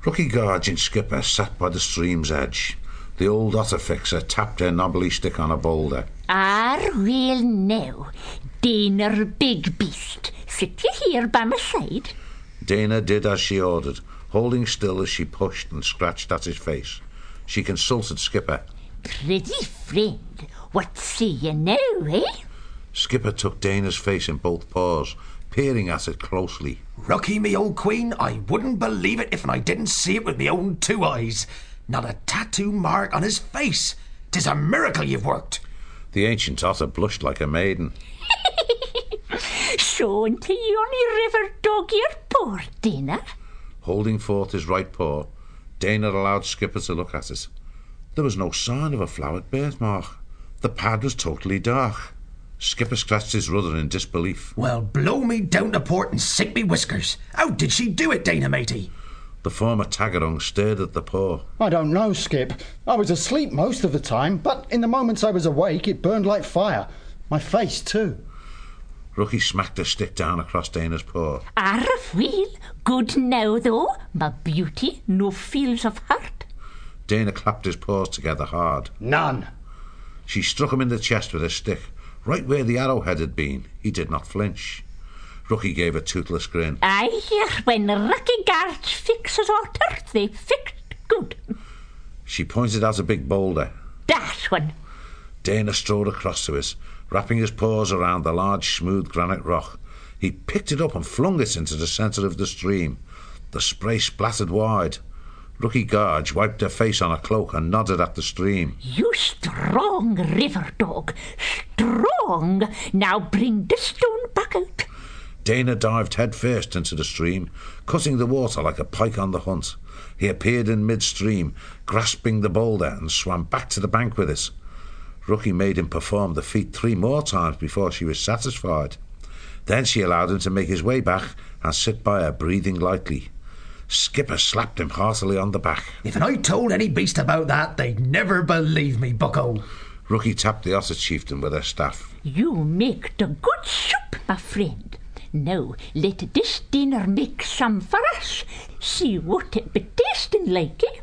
Rookie Gorge and Skipper sat by the stream's edge. The old otter fixer tapped her knobbly stick on a boulder. Well now, Dana big beast, sit you here by my side. Dana did as she ordered, holding still as she pushed and scratched at his face. She consulted Skipper. Pretty friend, what say you now, eh? Skipper took Dana's face in both paws, peering at it closely. Rookie, me old queen, I wouldn't believe it if I didn't see it with me own two eyes. Not a tattoo mark on his face. 'Tis a miracle you've worked. The ancient otter blushed like a maiden. Shown to yonny river dog your poor Dana. Holding forth his right paw, Dana allowed Skipper to look at it. There was no sign of a flowered birthmark. The pad was totally dark. Skipper scratched his rudder in disbelief. Well, blow me down to port and sink me whiskers. How did she do it, Dana, matey? The former Tagarong stared at the paw. I don't know, Skip. I was asleep most of the time, but in the moments I was awake, it burned like fire. My face, too. Rookie smacked a stick down across Dana's paw. Wheel, good now though, my beauty, no feels of hurt. Dana clapped his paws together hard. None. She struck him in the chest with a stick, right where the arrowhead had been. He did not flinch. Rookie gave a toothless grin. I hear when Rookie Gorge fixes otter, they fixed good. She pointed out a big boulder. That one. Dana strode across to it, wrapping his paws around the large, smooth granite rock. He picked it up and flung it into the centre of the stream. The spray splattered wide. Rookie Gorge wiped her face on her cloak and nodded at the stream. You strong river dog, strong. Now bring the stone back out. Dana dived headfirst into the stream, cutting the water like a pike on the hunt. He appeared in mid-stream, grasping the boulder, and swam back to the bank with it. Rookie made him perform the feat 3 more times before she was satisfied. Then she allowed him to make his way back and sit by her, breathing lightly. Skipper slapped him heartily on the back. If I told any beast about that, they'd never believe me, bucko. Rookie tapped the otter chieftain with her staff. You make the good soup, my friend. Now, let this dinner make some for us. See what it be tasting like, eh?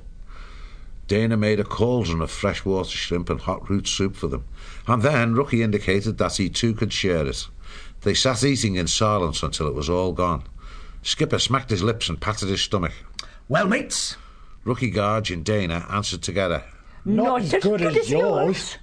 Dana made a cauldron of freshwater shrimp and hot root soup for them, and then Rookie indicated that he too could share it. They sat eating in silence until it was all gone. Skipper smacked his lips and patted his stomach. Well, mates? Rookie Gorge and Dana answered together. Not as good as yours.